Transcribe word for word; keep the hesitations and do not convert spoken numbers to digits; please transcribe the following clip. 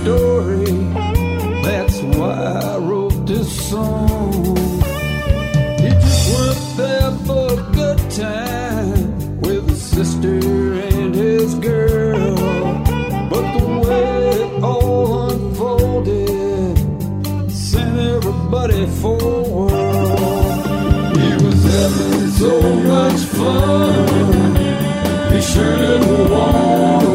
story. That's why I wrote this song. He just went there for a good time with his sister and his girl. But the way it all unfolded sent everybody forward. He was having so much fun, he sure didn't want